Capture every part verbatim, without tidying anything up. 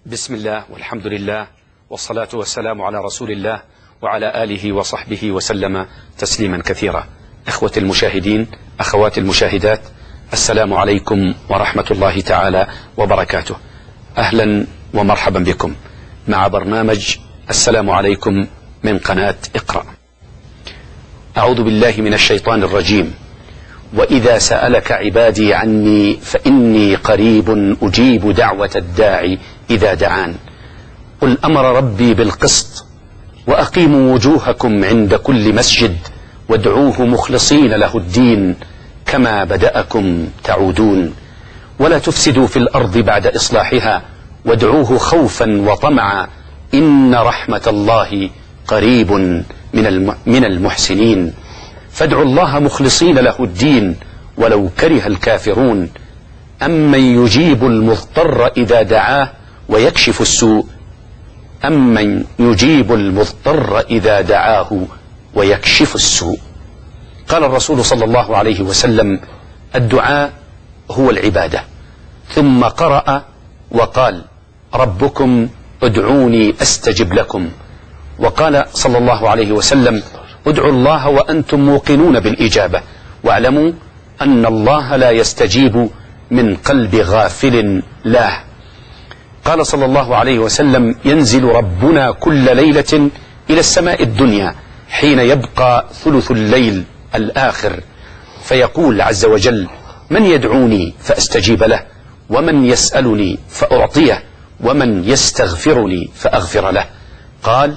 بسم الله والحمد لله والصلاة والسلام على رسول الله وعلى آله وصحبه وسلم تسليما كثيرا. إخوة المشاهدين، أخوات المشاهدات، السلام عليكم ورحمة الله تعالى وبركاته. أهلا ومرحبا بكم مع برنامج السلام عليكم من قناة اقرأ. أعوذ بالله من الشيطان الرجيم. وإذا سألك عبادي عني فإني قريب أجيب دعوة الداعي إذا دعان. قل أمر ربي بالقسط وأقيموا وجوهكم عند كل مسجد وادعوه مخلصين له الدين كما بدأكم تعودون ولا تفسدوا في الأرض بعد إصلاحها وادعوه خوفا وطمعا إن رحمة الله قريب من من المحسنين. فادعوا الله مخلصين له الدين ولو كره الكافرون. أمن يجيب المضطر إذا دعاه ويكشف السوء أمن يجيب المضطر إذا دعاه ويكشف السوء. قال الرسول صلى الله عليه وسلم: الدعاء هو العبادة. ثم قرأ وقال: ربكم ادعوني أستجب لكم. وقال صلى الله عليه وسلم: ادعوا الله وأنتم موقنون بالإجابة واعلموا أن الله لا يستجيب من قلب غافل لاه. قال صلى الله عليه وسلم: ينزل ربنا كل ليلة إلى السماء الدنيا حين يبقى ثلث الليل الآخر فيقول عز وجل: من يدعوني فأستجيب له، ومن يسألني فأعطيه، ومن يستغفرني فأغفر له. قال: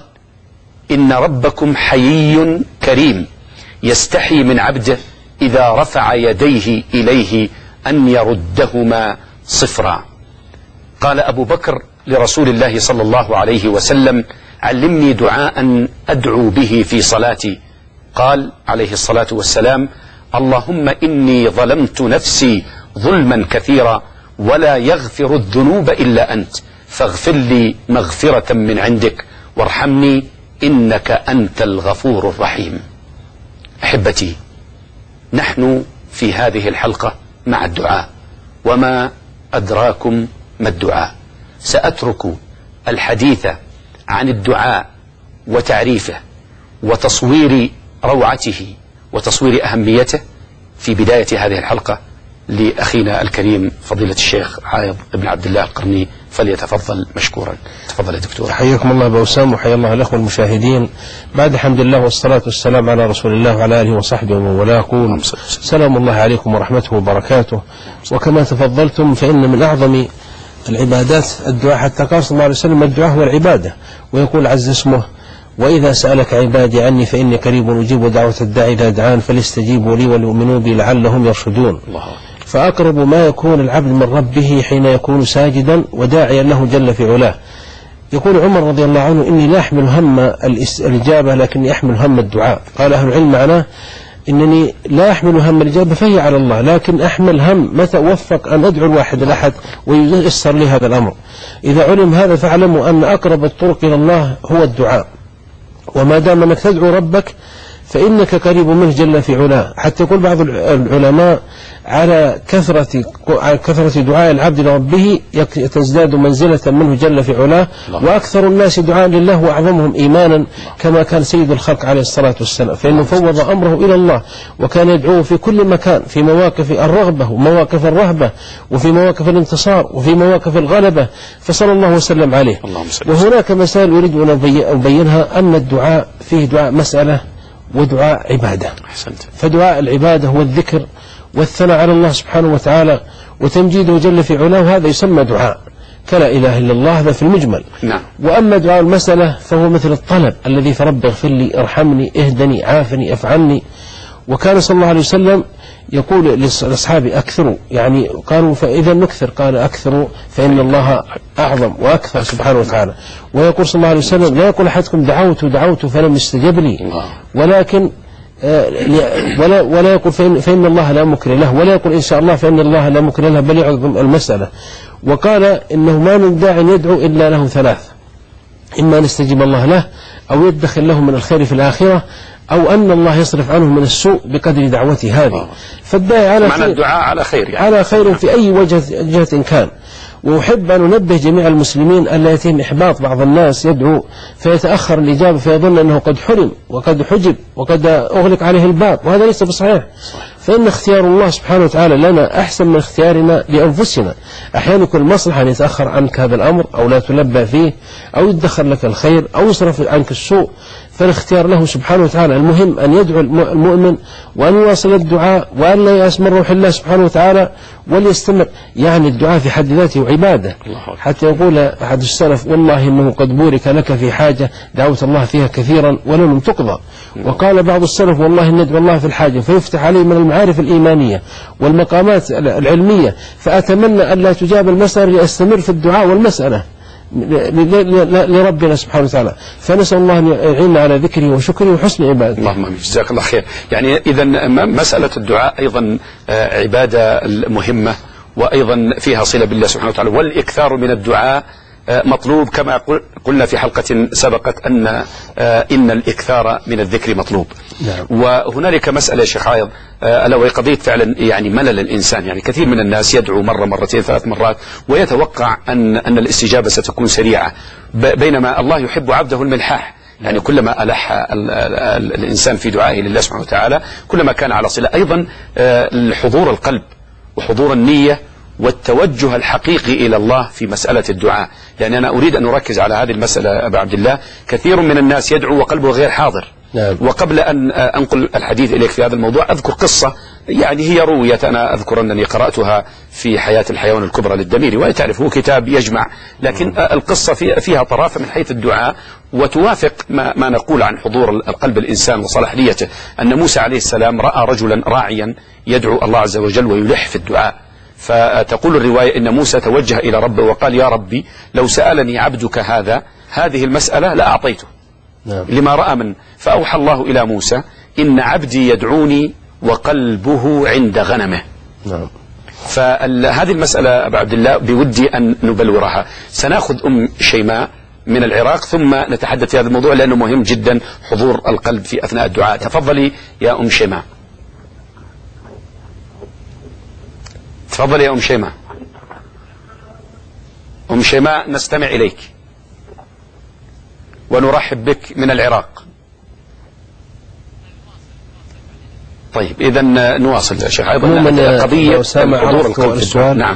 إن ربكم حيي كريم يستحي من عبده إذا رفع يديه إليه أن يردهما صفرا. قال أبو بكر لرسول الله صلى الله عليه وسلم: علمني دعاء أدعو به في صلاتي. قال عليه الصلاة والسلام: اللهم إني ظلمت نفسي ظلما كثيرا ولا يغفر الذنوب إلا أنت فاغفر لي مغفرة من عندك وارحمني إنك أنت الغفور الرحيم. أحبتي، نحن في هذه الحلقة مع الدعاء، وما أدراكم ما الدعاء. سأترك الحديث عن الدعاء وتعريفه وتصوير روعته وتصوير أهميته في بداية هذه الحلقة لأخينا الكريم فضيلة الشيخ عايض بن عبد الله القرني، فليتفضل مشكورا. تفضل يا دكتور. حياكم الله بأوسام، وحيا الله الأخوة المشاهدين. بعد حمد الله والصلاة والسلام على رسول الله وعلى آله وصحبه ومن والاه، أقول سلام الله عليكم ورحمته وبركاته. وكما تفضلتم فإن من أعظم العبادات الدعاء، حتى قال صلى الله عليه وسلم: الدعاء هو العبادة. ويقول عز اسمه: وإذا سألك عبادي عني فإني قريب أجيب دعوة الداعي إذا دعان فليستجيبوا لي وليؤمنوا بي لعلهم يرشدون. فأقرب ما يكون العبد من ربه حين يكون ساجدا وداعيا له جل في علاه. يقول عمر رضي الله عنه: إني لا أحمل هم الإجابة لكني أحمل هم الدعاء. قال أهل العلم معناه إنني لا أحمل هم الإجابة فهي على الله، لكن أحمل هم متى أوفق أن أدعو الواحد الأحد وييسر لي هذا الأمر. إذا علم هذا فاعلموا أن أقرب الطرق إلى الله هو الدعاء، وما دام أنك تدعو ربك فإنك قريب منه جل في علاه. حتى يقول بعض العلماء: على كثرة كثرة دعاء العبد لربه تزداد منزلة منه جل في علاه، وأكثر الناس دعاء لله وأعظمهم إيمانا، كما كان سيد الخلق عليه الصلاة والسلام، فإنه فوض أمره إلى الله وكان يدعوه في كل مكان، في مواقف الرغبة ومواقف الرهبة وفي مواقف الانتصار وفي مواقف الغلبة، فصلى الله وسلم عليه. وهناك مسائل أريد أن أبينها، أن الدعاء فيه دعاء مسألة ودعاء عبادة. فدعاء العبادة هو الذكر والثناء على الله سبحانه وتعالى وتمجيده جل في علاه، وهذا يسمى دعاء كلا إله إلا الله، هذا في المجمل. نعم. وأما دعاء المسألة فهو مثل الطلب الذي: فرب اغفر لي، ارحمني، اهدني، عافني، افعني. وكان صلى الله عليه وسلم يقول لأصحابه: أكثروا، يعني قالوا: فإذا نكثر؟ قال: أكثروا فإن الله أعظم وأكثر سبحانه وتعالى. ويقول صلى الله عليه وسلم: لا يقول أحدكم دعوت دعوت فلم يستجب لي، ولكن ولا ولا يقول فإن, فإن الله لا مكره له، ولا يقول إن شاء الله فإن الله لا مكره له، بل يعظم المسألة. وقال: إنه ما من داع يدعو إلا له ثلاث: إما نستجيب الله له، أو يدخل له من الخير في الآخرة، أو أن الله يصرف عنه من السوء بقدر دعوته هذه. فالداعي على معنى الدعاء على خير يعني. على خير في أي وجه جهة كان. وأحب أن أنبه جميع المسلمين أن لا يتم إحباط بعض الناس يدعو فيتأخر الإجابة فيظن أنه قد حرم وقد حجب وقد أغلق عليه الباب، وهذا ليس بصحيح. فإن اختيار الله سبحانه وتعالى لنا أحسن من اختيارنا لأنفسنا. أحيانا يكون المصلحة أن يتأخر عنك هذا الأمر أو لا تلبى فيه أو يدخر لك الخير أو يصرف عنك السوء، فالاختيار له سبحانه وتعالى. المهم أن يدعو المؤمن وأن يواصل الدعاء وأن لا يأس من روح الله سبحانه وتعالى وليستمر. يعني الدعاء في حد ذاته عبادة، حتى يقول أحد السلف والله إنه قد بورك لك في حاجة دعوت الله فيها كثيرا ولم تقضى. وقال بعض السلف والله إن ندعو الله في الحاجة فيفتح عليه من المعارف الإيمانية والمقامات العلمية، فأتمنى أن لا تجاب المسألة لأستمر في الدعاء والمسألة لربنا سبحانه وتعالى. فنسأل الله أن يعيننا على ذكره وشكره وحسن عبادته. اللهم امين. جزاك الله خير. يعني إذا مسألة الدعاء أيضا عبادة مهمة وأيضا فيها صلة بالله سبحانه وتعالى، والإكثار من الدعاء مطلوب كما قلنا في حلقة سبقت أن إن الإكثار من الذكر مطلوب. نعم. وهنالك مسألة يا شيخ عايض ألا وهي قضية فعلا يعني ملل الإنسان. يعني كثير من الناس يدعو مرة مرتين ثلاث مرات ويتوقع أن أن الاستجابة ستكون سريعة، بينما الله يحب عبده الملحاح. يعني كلما ألح الإنسان في دعائه لله سبحانه وتعالى كلما كان على صلة. أيضا حضور القلب وحضور النية والتوجه الحقيقي إلى الله في مسألة الدعاء. يعني أنا أريد أن أركز على هذه المسألة أبا عبد الله. كثير من الناس يدعو وقلبه غير حاضر. نعم. وقبل أن أنقل الحديث إليك في هذا الموضوع أذكر قصة يعني هي روية، أنا أذكر أنني قرأتها في حياة الحيوان الكبرى للدميري، وتعرف هو كتاب يجمع، لكن القصة فيها طرافة من حيث الدعاء وتوافق ما, ما نقول عن حضور القلب الإنسان وصلاحيته. أن موسى عليه السلام رأى رجلا راعيا يدعو الله عز وجل ويلح في الدعاء، فتقول الرواية إن موسى توجه إلى ربه وقال يا ربي لو سألني عبدك هذا هذه المسألة لأعطيته. نعم. لما رأى من فأوحى الله إلى موسى إن عبدي يدعوني وقلبه عند غنمه. نعم. فهذه المسألة أبا عبد الله بودي أن نبلورها. سنأخذ أم شيماء من العراق ثم نتحدث في هذا الموضوع لأنه مهم جدا حضور القلب في أثناء الدعاء. تفضلي يا أم شيماء. تفضلي يا أم شيماء. أم شيماء نستمع إليك ونرحب بك من العراق. طيب إذا نواصل يا شيخ. أيضا قضية حضور القلب في الدعاء. نعم.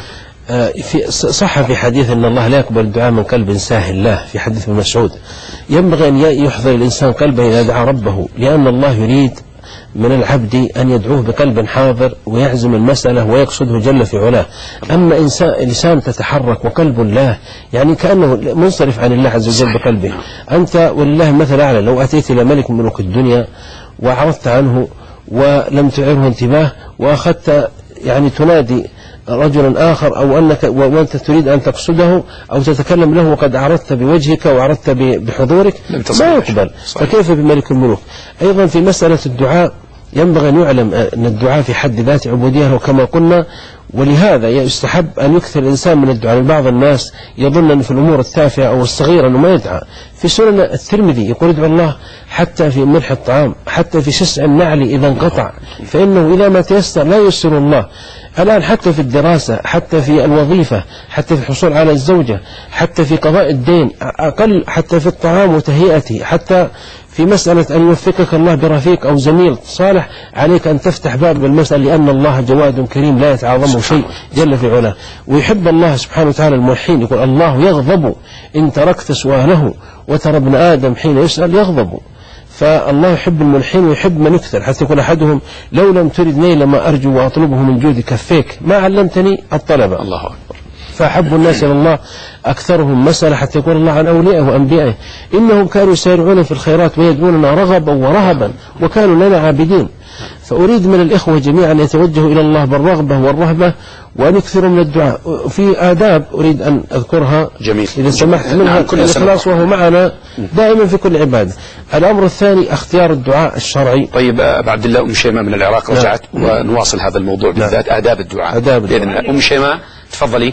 في صح في حديث أن الله لا يقبل الدعاء من قلب ساهل له، في حديث ابن مسعود. ينبغي أن يحضر الإنسان قلبه إذا دعا ربه، لأن الله يريد من العبد أن يدعوه بقلب حاضر ويعزم المسألة ويقصده جل في علاه. أما إنسان لسان تتحرك وقلب الله يعني كأنه منصرف عن الله عز وجل بقلبه. أنت ولله مثل أعلى لو أتيت إلى ملك من ملوك الدنيا وعرضت عنه ولم تعره انتباه وأخذت يعني تنادي رجلا آخر أو أنك وأنت تريد أن تقصده أو تتكلم له وقد عرضت بوجهك وعرضت بحضورك ما يقبل. فكيف بملك الملوك؟ أيضا في مسألة الدعاء ينبغي أن يعلم أن الدعاء في حد ذاته عبودية وكما قلنا، ولهذا يستحب أن يكثر الإنسان من الدعاء. بعض الناس يظن أن في الأمور التافهة أو الصغيرة أنه ما يدعى. في سنن الترمذي يقول ادعو الله حتى في ملح الطعام، حتى في شسع النعل إذا انقطع، فإنه إذا ما تيسر لا يسر الله. الآن حتى في الدراسة، حتى في الوظيفة، حتى في الحصول على الزوجة، حتى في قضاء الدين، أقل حتى في الطعام وتهيئته، حتى في مسألة أن يوفقك الله برفيق أو زميل صالح، عليك أن تفتح باب بالمسألة، لأن الله جواد كريم لا يتعاظمه شيء جل في علاه. ويحب الله سبحانه وتعالى الملحين، يقول الله يغضب إن تركت سؤاله وترى ابن آدم حين يسأل يغضب. فالله يحب الملحين ويحب من يكثر، حتى يقول أحدهم لو لم ترد نيل ما أرجو وأطلبه من جود كفيك ما علمتني الطلبة. الله أكبر. فأحب الناس إلى الله أكثرهم مسألة، حتى يقول الله عن أوليائه وأنبيائه إنهم كانوا يسارعون في الخيرات ويدعوننا رغبا ورهبا وكانوا لنا عابدين. فأريد من الإخوة جميعا أن يتوجهوا إلى الله بالرغبة والرهبة وأن يكثروا من الدعاء. في آداب أريد أن أذكرها جميل. إذا سمحت منها الإخلاص وهو معنا دائما في كل عبادة. الأمر الثاني اختيار الدعاء الشرعي. طيب أبا عبد الله، أم شيماء من العراق رجعت ونواصل هذا الموضوع بالذات آداب الدعاء. آداب الدعاء. أم شيماء تفضلي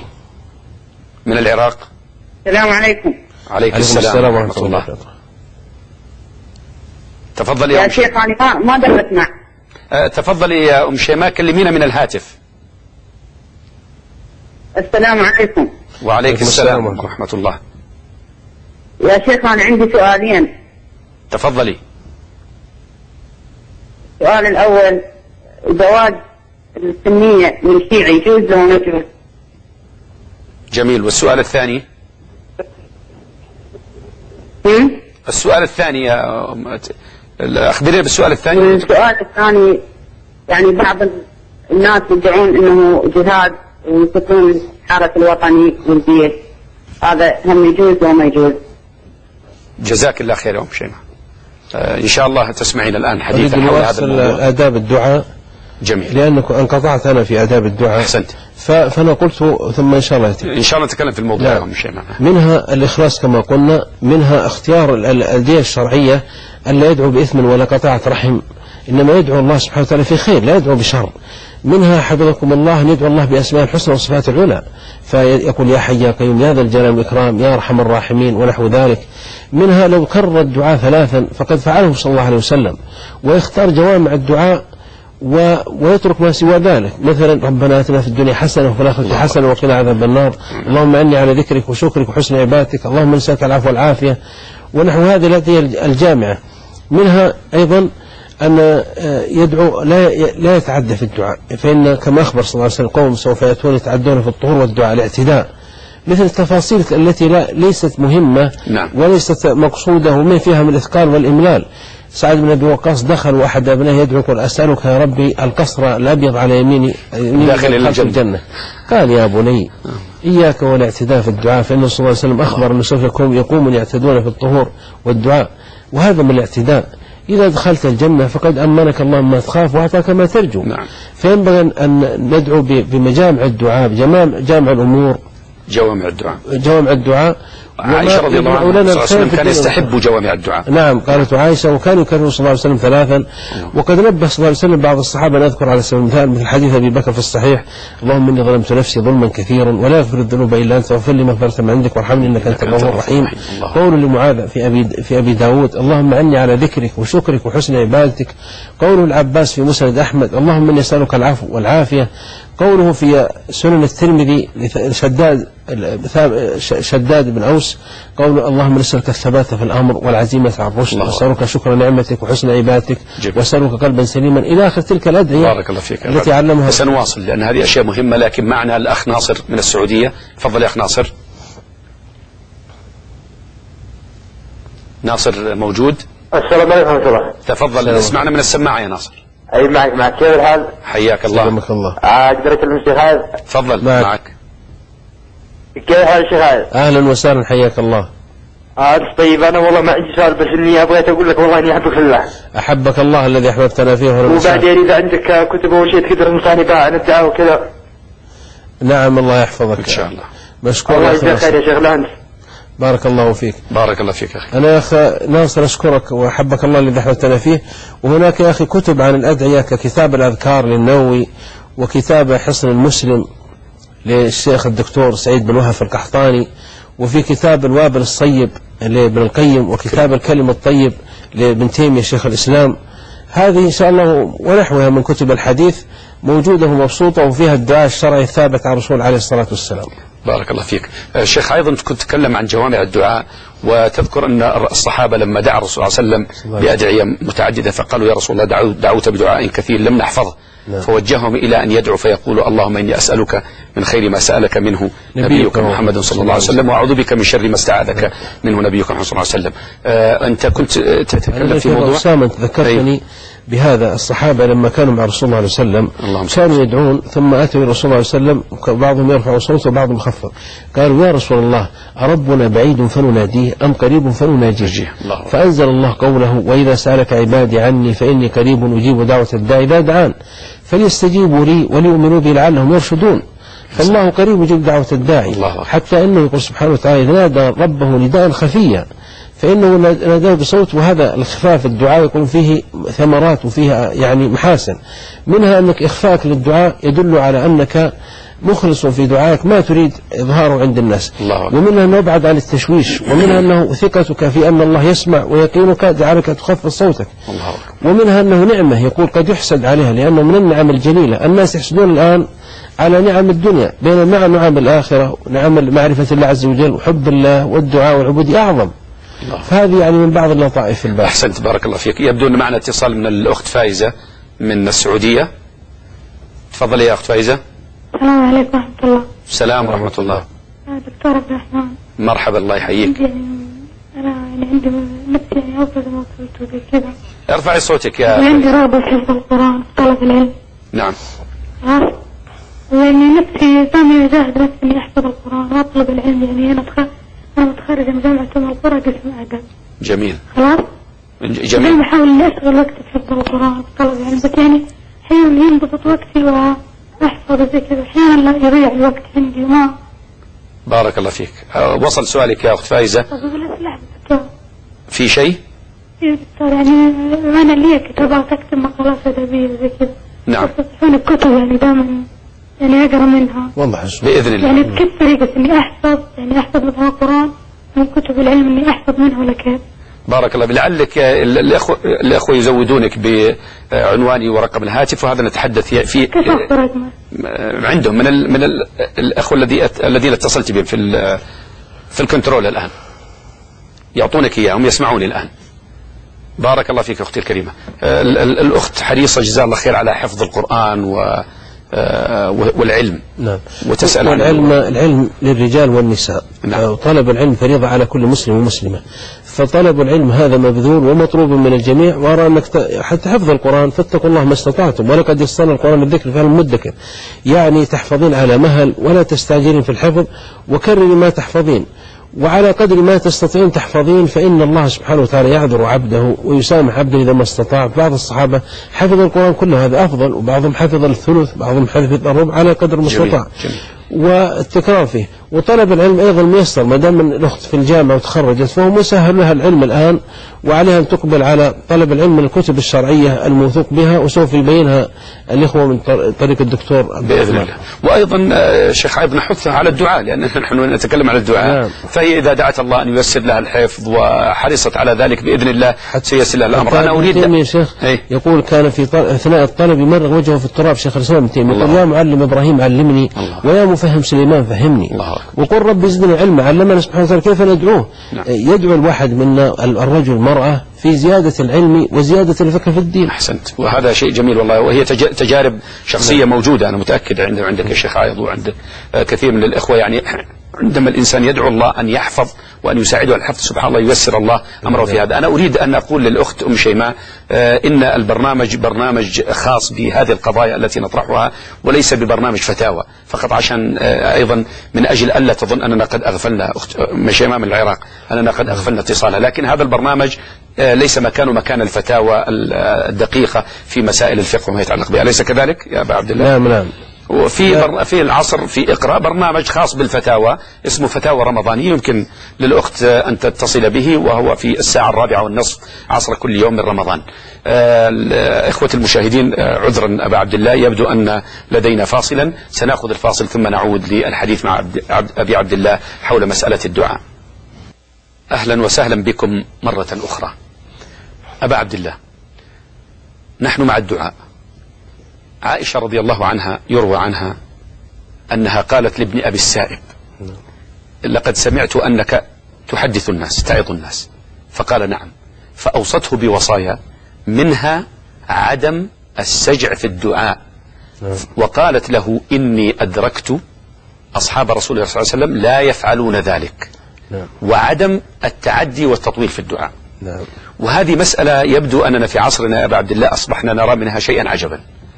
من العراق. السلام عليكم. عليكم السلام ورحمة الله. تفضلي يا, يا يا شيخ أنا ما ما أقدر أسمع. أه تفضلي يا أم شيماء، كلمينا من الهاتف. السلام عليكم. وعليكم السلام ورحمة الله. يا شيخ أنا عندي سؤالين. تفضلي. السؤال الأول، زواج السنية من الشيعي يجوز لو ما يجوز؟ جميل. والسؤال الثاني؟ هم؟ السؤال الثاني يا أخبرينا بالسؤال الثاني. السؤال الثاني، يعني بعض الناس يدعون أنه جهاد ويسكون الحرس الوطني والجيش، هذا هم يجوز لو ما يجوز؟ جزاك الله خير يا أم شيماء. آه إن شاء الله تسمعين الآن حديثا حول هذا الموضوع. آداب الدعاء. جميل. لأنك انقطعت أنا في آداب الدعاء. أحسنت. فأنا قلت ثم إن شاء الله يتم. إن شاء الله نتكلم في الموضوع يا أم شيماء. منها الإخلاص كما قلنا، منها اختيار الأدعية الشرعية، ألا يدعو بإثم ولا قطاعة رحم، إنما يدعو الله سبحانه وتعالى في خير، لا يدعو بشر. منها حفظكم الله أن يدعو الله بأسماء الحسنى والصفات العلى، فيقول يا حي يا قيوم يا ذا الجلال والإكرام يا أرحم الراحمين ونحو ذلك. منها لو كرر الدعاء ثلاثا فقد فعله صلى الله عليه وسلم، ويختار جوامع الدعاء و... ويترك ما سوى ذلك، مثلا ربنا آتنا في الدنيا حسنة وفي الآخرة حسنة وقنا عذاب النار، اللهم إني على ذكرك وشكرك وحسن عبادتك، اللهم نسألك العفو والعافية، ونحو هذه التي الجامعة. منها أيضا أن يدعو لا لا يتعدى في الدعاء، فإن كما أخبر صلى الله عليه وسلم قوم سوف يأتون يتعدون في الطهور والدعاء الاعتداء، مثل التفاصيل التي لا ليست مهمة. نعم. وليست مقصودة وما فيها من الإثقال والإملال. سعد بن أبي وقاص دخل وأحد أبنائه يدعو يقول أسألك يا ربي القصر الأبيض على يميني داخل الجنة. الجنة. قال يا بني إياك والاعتداء في الدعاء، فإن صلى الله عليه وسلم أخبر أنه سوف يقومون يعتدون في الطهور والدعاء، وهذا من الاعتداء. إذا دخلت الجنة فقد أمنك الله ما تخاف وأعطاك ما ترجو. نعم. فينبغي أن ندعو بمجامع الدعاء، بجامع الأمور، جوامع الدعاء. جوامع الدعاء. عائشة رضي الله عنها صلى الله عليه وسلم كان يستحب جوامع الدعاء. نعم قالت عائشة، وكان يكرر صلى الله عليه وسلم ثلاثا. نعم. وقد نبه صلى الله عليه وسلم بعض الصحابة، نذكر على سبيل المثال مثل حديث أبي بكر في الصحيح، اللهم إني ظلمت نفسي ظلما كثيرا ولا يغفر الذنوب إلا أنت واغفر لي مغفرة من عندك وارحمني إنك أنت الغفور الرحيم. قول لمعاذ في أبي في أبي داود، اللهم أعني على ذكرك وشكرك وحسن عبادتك. قول العباس في مسند أحمد، اللهم إني أسألك العفو والعافية. قوله في سنن الترمذي شداد شداد بن أوس، قول اللهم نسألك الثبات في الأمر والعزيمة على الرشد، وأسألك شكر نعمتك وحسن عبادتك، وأسألك قلبا سليما إلى آخر تلك الأدعية. بارك الله فيك. التي علمها. سنواصل لأن هذه أشياء مهمة، لكن معنا الأخ ناصر من السعودية. تفضل يا أخ ناصر. ناصر موجود؟ السلام عليكم ورحمة الله. تفضل اسمعنا من السماعة يا ناصر. أي معك معك كيف الحال؟ حياك الله. سلامك الله. أقدر أكلم الشيخ هذا؟ تفضل معك. معك. كيف حال الشيخ هذا؟ أهلا وسهلا حياك الله. آه طيب أنا والله ما عندي سؤال، بس إني أبغيت أقول لك والله إني أحبك في الله. أحبك الله الذي أحببتنا فيه. وبعدين إذا عندك كتب أو شيء تقدر تنصحني بها عن الدعاء وكذا. نعم الله يحفظك إن شاء الله. مشكور. الله يجزاك خير يا شيخ لانس. بارك الله فيك. بارك الله فيك أخي. أنا يا أخي ناصر أشكرك وأحبك الله الذي أحببتنا فيه. وهناك يا أخي كتب عن الأدعية ككتاب الأذكار للنووي، وكتاب حصن المسلم للشيخ الدكتور سعيد بن وهب القحطاني، وفي كتاب الوابل الصيب لابن القيم، وكتاب الكلم الطيب لابن تيمية شيخ الإسلام. هذه إن شاء الله ونحوها من كتب الحديث موجودة ومبسوطة، وفيها الدعاء الشرعي الثابت عن الرسول عليه الصلاة والسلام. بارك الله فيك. الشيخ أيضا كنت تتكلم عن جوامع الدعاء، وتذكر أن الصحابة لما دعا الرسول صلى الله عليه وسلم بأدعية متعددة فقالوا يا رسول الله دعوت بدعاء كثير لم نحفظه. نعم. فوجههم إلى أن يدعوا فيقولوا اللهم إني أسألك من خير ما سألك منه نبيك محمد صلى الله عليه وسلم، وأعوذ بك من شر ما استعاذك منه نبيك محمد صلى الله عليه وسلم. آه أنت كنت تتكلم في موضوع أسامة ذكرتني بهذا. الصحابة لما كانوا مع رسول الله عليه وسلم كانوا يدعون، ثم أتوا إلى رسول الله عليه وسلم، بعضهم يرفع صوته وبعضهم يخفض، قالوا يا رسول الله أربنا بعيد فنناديه أم قريب فنناجيه؟ فأنزل الله قوله وإذا سألك عبادي عني فإني قريب أجيب دعوة الداعي إذا دعان فليستجيبوا لي وليؤمنوا بي لعلهم يرشدون. فالله قريب يجيب دعوة الداعي، حتى أنه يقول سبحانه وتعالى إذا نادى ربه نداء خفيا فإنه ناداه بصوت، وهذا الإخفاء في الدعاء يكون فيه ثمرات وفيها يعني محاسن، منها أنك إخفاءك للدعاء يدل على أنك مخلص في دعائك ما تريد إظهاره عند الناس، ومنها أنه يبعد عن التشويش، ومنها أنه ثقتك في أن الله يسمع ويقينك جعلك تخفض صوتك، ومنها أنه نعمة يقول قد يحسد عليها، لأنه من النعم الجليلة. الناس يحسدون الآن على نعم الدنيا، بينما نعم الآخرة ونعم معرفة الله عز وجل وحب الله والدعاء والعبودية أعظم. فهذه يعني من بعض اللطائف في الباب. أحسنت، بارك الله فيك. يبدو أن معنا اتصال من الأخت فايزة من السعودية. تفضلي يا أخت فايزة. السلام عليكم ورحمة الله. السلام ورحمة الله. دكتور عبد الرحمن. مرحبا، الله يحييك. يعني أنا يعني عندي نفسي يعني أوصل ما وصلت زي كذا. ارفعي صوتك يا عندي رغبة في حفظ القرآن طلب العلم. نعم. عارف؟ يعني نفسي دائما أجاهد نفسي إني أحفظ القرآن وأطلب العلم. يعني أنا تخ... أنا متخرجة من جامعة أم القرى قسم آداب. جميل. خلاص؟ جميل. أنا بحاول إني أشغل وقتي في حفظ القرآن وطلب العلم، بس يعني أحيانا ينضبط وقتي وأحفظ زي كذا، أحيانا لا يضيع الوقت عندي وما. بارك الله فيك. أه وصل سؤالك يا أخت فايزة. في شيء؟ في دكتور يعني أنا لي كتابات أكتب مقالات أدبية زي كذا. نعم. تصفون الكتب يعني دائما يعني أقرأ منها. والله بإذن الله. يعني بكيف طريقة إني أحفظ يعني أحفظ مثلا القرآن من كتب العلم إني أحفظ منه ولا كيف؟ بارك الله. لعلك الأخوة الأخوة يزودونك بعنواني ورقم الهاتف، وهذا نتحدث فيه. كيف أختار رقمه؟ عندهم من ال من ال الأخوة الذي الذين اتصلت بهم في ال في الكنترول الآن يعطونك إياهم، يسمعوني الآن. بارك الله فيك أختي الكريمة. ال ال الأخت حريصة جزاها الله خير على حفظ القرآن و والعلم. نعم. وتسأل عن العلم. العلم للرجال والنساء. نعم. طلب العلم فريضة على كل مسلم ومسلمة، فطلب العلم هذا مبذول ومطلوب من الجميع. وأرى أنك حتى حفظ القرآن فاتقوا الله ما استطعتم، ولقد يسرنا القرآن الذكر فهل مدكر، يعني تحفظين على مهل ولا تستعجلين في الحفظ، وكرري ما تحفظين، وعلى قدر ما تستطيعين تحفظين، فإن الله سبحانه وتعالى يعذر عبده ويسامح عبده إذا ما استطاع. بعض الصحابة حفظوا القرآن كله، هذا أفضل، وبعضهم حفظ الثلث، بعضهم حفظ الربع على قدر المستطاع. والتكرار فيه. وطلب العلم أيضا ميسر، ما دام الأخت في الجامعة وتخرجت فهو مسهل لها العلم الآن، وعليها أن تقبل على طلب العلم من الكتب الشرعية الموثوق بها، وسوف يبينها الإخوة من طريق الدكتور بإذن الله. وأيضا شيخ عيب نحثها على الدعاء، لأن نحن نتكلم عن الدعاء. نعم. فهي إذا دعت الله أن ييسر لها الحفظ وحرصت على ذلك بإذن الله سيسر لها الأمر. أنا أريد يا شيخ يقول كان في أثناء الطلب يمرغ وجهه في التراب شيخ الإسلام ابن تيمية، يقول يا معلم إبراهيم علمني، ويا مفهم سليمان فهمني، وقل رب زدني علما. علمنا سبحانه وتعالى كيف ندعوه. نعم. يدعو الواحد منا الرجل المرأة في زيادة العلم وزيادة الفقه في الدين. أحسنت، وهذا شيء جميل والله، وهي تجارب شخصية موجودة أنا متأكد عند عندك يا شيخ عايض وعند كثير من الإخوة. يعني عندما الإنسان يدعو الله أن يحفظ وأن يساعده على الحفظ سبحان الله ييسر الله أمره في هذا. أنا أريد أن أقول للأخت أم شيماء إن البرنامج برنامج خاص بهذه القضايا التي نطرحها، وليس ببرنامج فتاوى فقط، عشان أيضا من أجل ألا تظن أننا قد أغفلنا أخت أم شيماء من العراق أننا قد أغفلنا اتصالها. لكن هذا البرنامج ليس مكانه مكان الفتاوى الدقيقة في مسائل الفقه وما يتعلق بها، أليس كذلك يا أبا عبد الله؟ نعم نعم. وفي بر... في العصر في إقراء برنامج خاص بالفتاوى اسمه فتاوى رمضانية، يمكن للأخت أن تتصل به، وهو في الساعة الرابعة والنصف عصر كل يوم من رمضان. آه إخوة المشاهدين، آه عذرا أبا عبد الله، يبدو أن لدينا فاصلا، سنأخذ الفاصل ثم نعود للحديث مع عبد... عبد... أبي عبد الله حول مسألة الدعاء. أهلا وسهلا بكم مرة أخرى. أبا عبد الله، نحن مع الدعاء. عائشة رضي الله عنها يروى عنها أنها قالت لابن أبي السائب لقد سمعت أنك تحدث الناس تعظ الناس، فقال نعم، فأوصته بوصايا منها عدم السجع في الدعاء، وقالت له إني أدركت أصحاب رسول الله صلى الله عليه وسلم لا يفعلون ذلك، وعدم التعدي والتطويل في الدعاء. وهذه مسألة يبدو أننا في عصرنا يا أبا عبد الله أصبحنا نرى منها شيئا عجبا.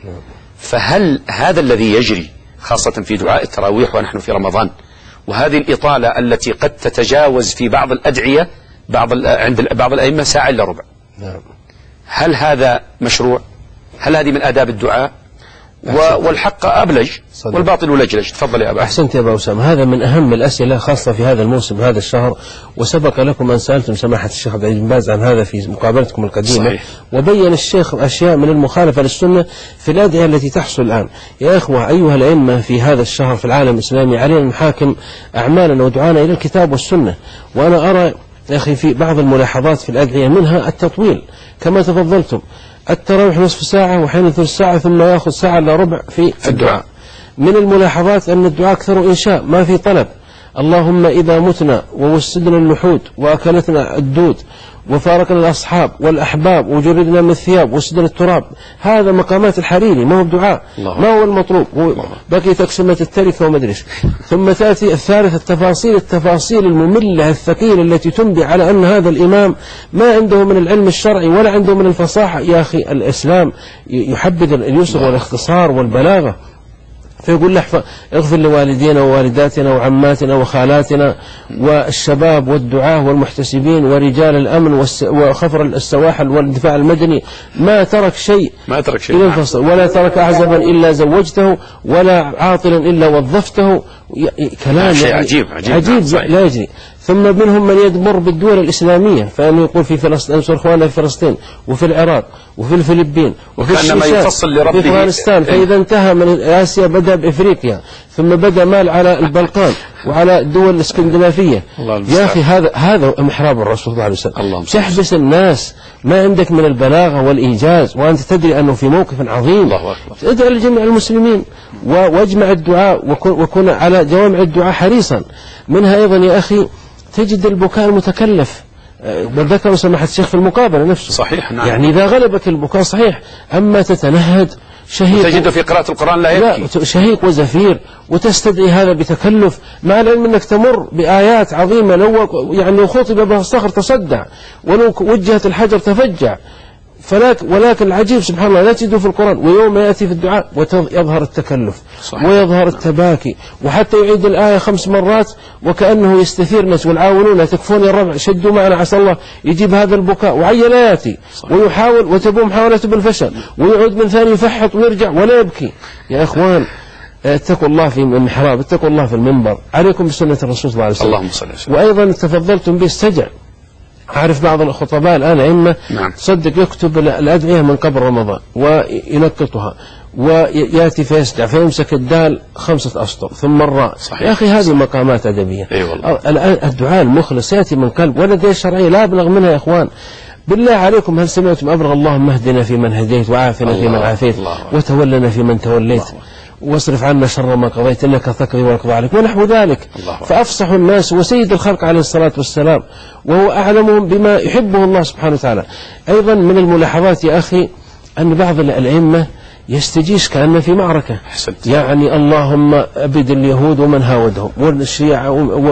فهل هذا الذي يجري خاصة في دعاء التراويح ونحن في رمضان، وهذه الإطالة التي قد تتجاوز في بعض الأدعية بعض عند بعض الأئمة ساعة إلا ربع، هل هذا مشروع؟ هل هذه من آداب الدعاء؟ والحق أبلج والباطل لجلج. تفضل يا أبا. أحسنت يا أبا أسامة. هذا من أهم الأسئلة خاصة في هذا الموسم هذا الشهر، وسبق لكم أن سألتم سماحة الشيخ عبد العزيز بن باز عن هذا في مقابلتكم القديمة. صحيح. وبين الشيخ أشياء من المخالفة للسنة في الأدعية التي تحصل الآن. يا إخوة أيها الأئمة، في هذا الشهر في العالم الإسلامي علينا أن نحاكم أعمالنا ودعانا إلى الكتاب والسنة. وأنا أرى يا أخي في بعض الملاحظات في الأدعية منها التطويل كما تفضلتم، التراويح نصف ساعة وحين ثلث ساعة ثم يأخذ ساعة إلا ربع في الدعاء. من الملاحظات أن الدعاء أكثر إنشاء ما في طلب. اللهم إذا متنا ووسدنا اللحود وأكلتنا الدود وفارقنا الأصحاب والأحباب وجردنا من الثياب وسدنا التراب، هذا مقامات الحريري، ما هو بدعاء، ما هو المطلوب، بقي تقسمة التركة ومدرس. ثم تأتي الثالث التفاصيل التفاصيل المملة الثقيلة التي تنبي على أن هذا الإمام ما عنده من العلم الشرعي ولا عنده من الفصاحة. يا أخي الإسلام يحبذ اليسر والاختصار والبلاغة، فيقول له اغفر لوالدينا ووالداتنا وعماتنا وخالاتنا والشباب والدعاة والمحتسبين ورجال الأمن وخفر السواحل والدفاع المدني، ما ترك شيء ما ترك شيء إلى الفصل، ولا ترك أعزبا إلا زوجته ولا عاطلا إلا وظفته. كلام شيء يعني عجيب عجيب, عجيب لا يجري. ثم منهم من يدمر بالدول الإسلامية، فإنه يقول في فلسطين أنصر إخواننا في فلسطين وفي العراق وفي الفلبين وفي الشيشان وفي أفغانستان، فإذا انتهى من آسيا بدأ بإفريقيا ثم بدأ مال على البلقان وعلى الدول الاسكندنافية. يا أخي هذا هذا محراب الرسول صلى الله عليه وسلم. تحبس الناس، ما عندك من البلاغة والإيجاز وأنت تدري أنه في موقف عظيم. ادعو لجميع المسلمين واجمع الدعاء وكن على جوامع الدعاء حريصا. منها أيضا يا أخي تجد البكاء المتكلف، ذكر سماحة الشيخ في المقابلة نفسه. صحيح نعم. يعني إذا غلبك البكاء صحيح، أما تتنهد شهيق تجد في قراءة القرآن لا يبكي، لا شهيق وزفير، وتستدعي هذا بتكلف، مع العلم أنك تمر بآيات عظيمة لو يعني خطب بها الصخر تصدع ولو وجهت الحجر تفجع. فلاك ولكن العجيب سبحان الله لا تجده في القرآن، ويوم يأتي في الدعاء ويظهر التكلف. صحيح. ويظهر التباكي، وحتى يعيد الآية خمس مرات وكأنه يستثير الناس والعاونون تكفون يا ربع شدوا معنا عسى الله يجيب هذا البكاء، وعي لا يأتي. صحيح. ويحاول وتبوم محاولته بالفشل ويعود من ثاني يفحط ويرجع ولا يبكي. يا إخوان اتقوا الله في المحراب، اتقوا الله في المنبر، عليكم بسنة الرسول صلى الله عليه وسلم. اللهم صل وسلم. وأيضا تفضلتم به استجع. أعرف بعض الخطباء الآن أئمة نعم. صدق يكتب الأدعية من قبل رمضان وينقطها ويأتي فيسجع فيمسك الدال خمسة أسطر ثم الراء. صحيح. يا أخي هذه مقامات أدبية. أي والله. الآن الدعاء المخلص يأتي من قلب ولا دي الشرعية لا أبلغ منها يا إخوان. بالله عليكم هل سمعتم أبلغ اللهم اهدنا في من هديت وعافنا في من عافيت وتولنا في من توليت واصرف عنا شر ما قضيت إنك تقضي ويقضى عليك ونحو ذلك. فأفصح الناس وسيد الخلق عليه الصلاة والسلام وهو أعلمهم بما يحبه الله سبحانه وتعالى. أيضا من الملاحظات يا أخي أن بعض الأئمة يستجيش كأنه في معركة. حسنت. يعني اللهم أبد اليهود ومن هاودهم والشيعة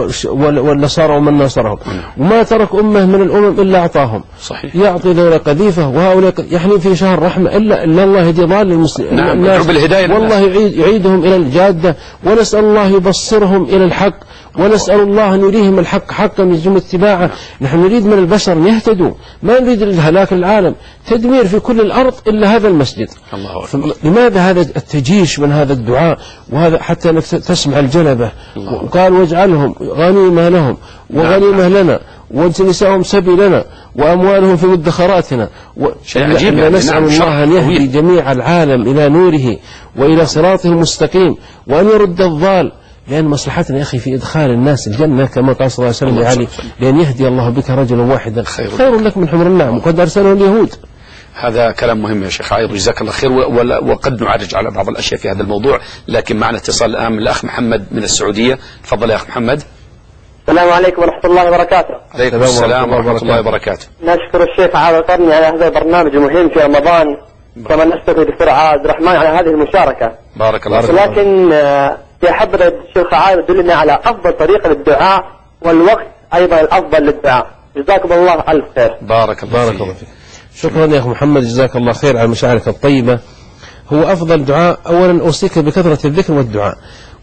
والنصارى ومن ناصرهم وما ترك أمة من الأمم إلا أعطاهم. صحيح. يعطي ذولا قذيفة وهؤلاء يعني في شهر رحمة إلا إن الله يهدي ضال المسلمين. نعم. والله يعيد يعيدهم إلى الجادة ونسأل الله يبصرهم إلى الحق ونسأل الله أن يريهم الحق حقا يجب اتباعه. نحن نريد من البشر أن يهتدوا، ما نريد الهلاك العالم، تدمير في كل الأرض إلا هذا المسجد. الله. لماذا هذا التجيش من هذا الدعاء وهذا حتى أنك تسمع الجلبة وقال واجعلهم غنيمة لهم وغنيمة لنا ونساءهم سبي لنا وأموالهم في مدخراتنا. شيء عجيب. نسأل نعم. الله أن يهدي جميع العالم إلى نوره وإلى صراطه المستقيم وأن يرد الضال، لأن مصلحتنا يا أخي في إدخال الناس الجنة كما قال صلى الله عليه وسلم لعلي لأن يهدي الله بك رجلا واحدا خير, خير لك من حمر النعم وقد أرسله اليهود. هذا كلام مهم يا شيخ عايض جزاك الله خير، وقد نعرج على بعض الأشياء في هذا الموضوع، لكن معنا اتصال الآن من الأخ محمد من السعودية. تفضل يا أخ محمد. السلام عليكم ورحمة الله وبركاته. عليكم السلام ورحمة الله وبركاته. نشكر الشيخ عادل القرني على هذا البرنامج المهم في رمضان، كما نشكر الدكتور عبد الرحمن على هذه المشاركة. بارك الله فيك. لكن في حضرة الشيخ عادل دلنا على أفضل طريقة للدعاء والوقت أيضا الأفضل للدعاء. جزاكم الله ألف خير. بارك الله بارك الله فيك. شكرا يا أخي محمد جزاك الله خير على مشاعرك الطيبة. هو أفضل دعاء أولا أوصيك بكثرة الذكر والدعاء،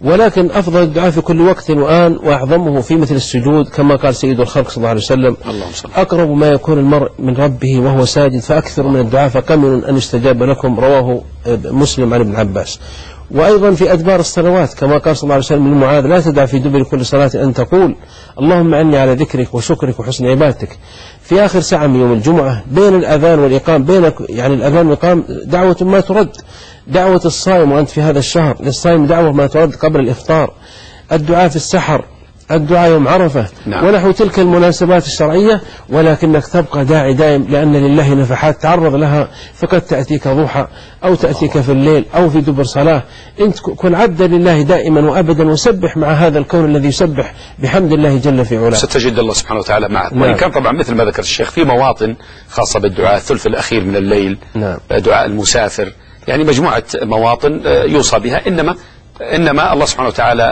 ولكن أفضل الدعاء في كل وقت وآن وأعظمه في مثل السجود، كما قال سيد الخلق صلى الله عليه وسلم: أقرب ما يكون المرء من ربه وهو ساجد فأكثر من الدعاء فقمن أن يستجاب لكم، رواه مسلم عن ابن عباس. وأيضا في أدبار الصلوات كما قال صلى الله عليه وسلم لمعاذ: لا تدع في دبر كل صلاة أن تقول اللهم أعني على ذكرك وشكرك وحسن عبادتك. في آخر ساعة من يوم الجمعة بين الأذان والإقام، بين يعني الأذان والإقام دعوة ما ترد، دعوة الصائم وأنت في هذا الشهر للصائم دعوة ما ترد قبل الإفطار، الدعاء في السحر، الدعاء يوم عرفة، نعم. ونحو تلك المناسبات الشرعية، ولكنك تبقى داعي دائم، لأن لله نفحات تعرض لها، فقد تأتيك ضحى أو تأتيك في الليل أو في دبر صلاة. أنت كن عبدا لله دائما وأبدا، وسبح مع هذا الكون الذي يسبح بحمد الله جل في علاه، ستجد الله سبحانه وتعالى معك. نعم. وإن كان طبعا مثل ما ذكر الشيخ في مواطن خاصة بالدعاء، الثلث الأخير من الليل، نعم. دعاء المسافر، يعني مجموعة مواطن يوصى بها، إنما إنما الله سبحانه وتعالى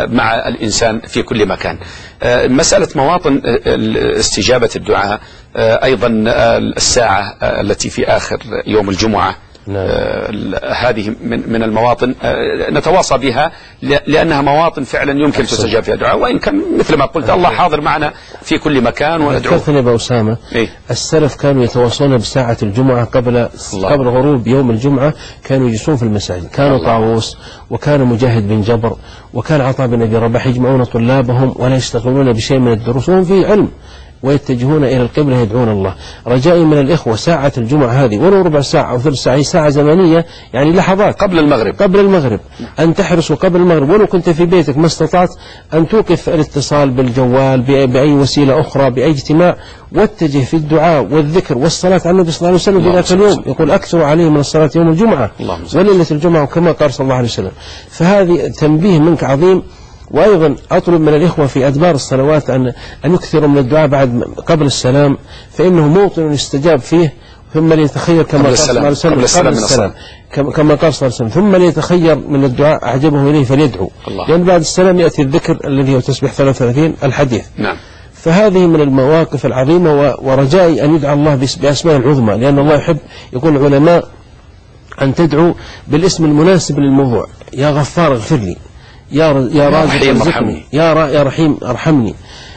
مع الإنسان في كل مكان. مسألة مواطن استجابة الدعاء أيضا الساعة التي في آخر يوم الجمعة، نعم. هذه من من المواطن نتواصى بها، لأنها مواطن فعلا يمكن تستجاب فيها الدعاء، وإن كان مثل ما قلت الله حاضر معنا في كل مكان وندعوه. ذكرتني أبو أسامة، إيه؟ السلف كانوا يتواصون بساعة الجمعة قبل الله. قبل غروب يوم الجمعة كانوا يجلسون في المساجد، كانوا طاووس وكان مجاهد بن جبر وكان عطاء بن أبي رباح يجمعون طلابهم ولا يشتغلون بشيء من الدروس وهم في علم، ويتجهون إلى القبلة يدعون الله. رجائي من الإخوة ساعة الجمعة هذه ولو ربع ساعة أو ثلث ساعة، هي ساعة زمنية يعني لحظات قبل المغرب قبل المغرب أن تحرصوا قبل المغرب، ولو كنت في بيتك ما استطعت أن توقف الاتصال بالجوال بأي وسيلة أخرى بأي اجتماع، واتجه في الدعاء والذكر والصلاة على النبي صلى الله عليه وسلم في ذاك اليوم. يقول: أكثر عليه من الصلاة يوم الجمعة وليلة الجمعة، كما قال صلى الله عليه وسلم. فهذه تنبيه منك عظيم. وأيضا أطلب من الإخوة في أدبار الصلوات أن أن يكثروا من الدعاء بعد قبل السلام، فإنه موطن يستجاب فيه، ثم ليتخير كما قال صلى الله عليه وسلم قبل السلام, السلام كما قال صلى الله عليه وسلم، ثم ليتخير من الدعاء أعجبه إليه فليدعو، لأن بعد السلام يأتي الذكر الذي هو تسبيح ثلاثة وثلاثين الحديث. نعم. فهذه من المواقف العظيمة، ورجائي أن يدعى الله بأسماء العظمى، لأن الله يحب، يقول العلماء، أن تدعو بالاسم المناسب للموضوع: يا غفار اغفر لي، يا يا رازق ارزقني، يا را يا رحيم ارحمني،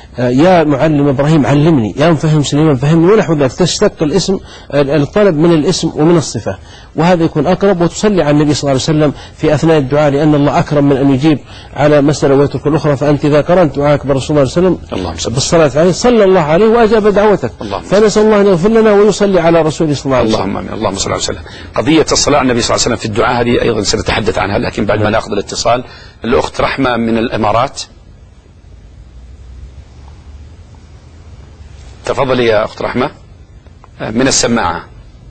يا معلم إبراهيم علمني، يا مفهم سليمان فهمني، ونحو ذلك. تشتق الاسم الطلب من الاسم ومن الصفة، وهذا يكون أقرب. وتصلي على النبي صلى الله عليه وسلم في أثناء الدعاء، لأن الله أكرم من أن يجيب على مسألة ويترك الأخرى. فأنت إذا قرنت دعاءك برسول الله صلى الله عليه وسلم بالصلاة عليه صلى الله عليه وأجاب دعوتك، فنسأل الله أن يغفر لنا ويصلي على رسوله صلى الله عليه وسلم. اللهم آمين. اللهم صل على وسلم. قضية الصلاة على النبي صلى الله عليه وسلم في الدعاء هذه أيضا سنتحدث عنها، لكن بعد ما نأخذ الاتصال. الأخت رحمة من الإمارات، تفضلي يا أخت رحمة من السماعة.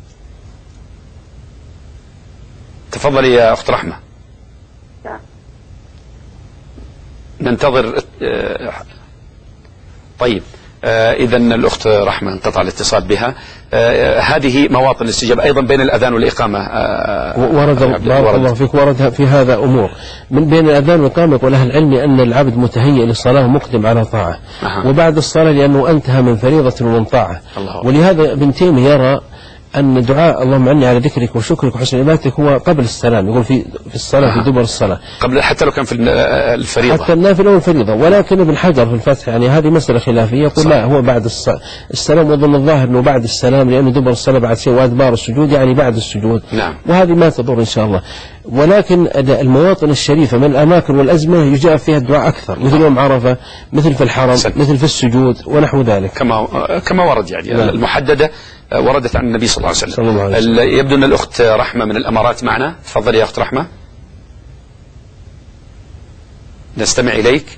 تفضلي يا أخت رحمة. ننتظر. طيب، إذا الأخت رحمة انقطع الاتصال بها. هذه مواطن الاستجابة أيضا بين الأذان والإقامة. ورد بارك الله فيك، ورد في هذا أمور من بين الأذان والإقامة. يقول أهل العلم أن العبد متهيئ للصلاة ومقدم على طاعة، أه. وبعد الصلاة لأنه انتهى من فريضة ومن طاعة. ولهذا ابن تيمية يرى أن دعاء اللهم عني على ذكرك وشكرك وحسن عبادتك هو قبل السلام، يقول في في الصلاة آه. في دبر الصلاة قبل، حتى لو كان في الفريضة، حتى النافلة والفريضة. ولكن ابن حجر في الفتح يعني هذه مسألة خلافية، يقول لا، هو بعد السلام، وظن الظاهر أنه بعد السلام، لأنه دبر الصلاة بعد شيء، وأدبار السجود يعني بعد السجود. نعم. وهذه ما تضر إن شاء الله. ولكن المواطن الشريفة من الأماكن والأزمة يجاء فيها الدعاء أكثر، مثل يوم عرفة، مثل في الحرم، سن. مثل في السجود ونحو ذلك، كما كما ورد يعني. نعم. المحددة وردت عن النبي صلى الله عليه وسلم. صلى الله عليه وسلم. يبدو أن الأخت رحمة من الأمارات معنا. تفضلي يا أخت رحمة، نستمع إليك.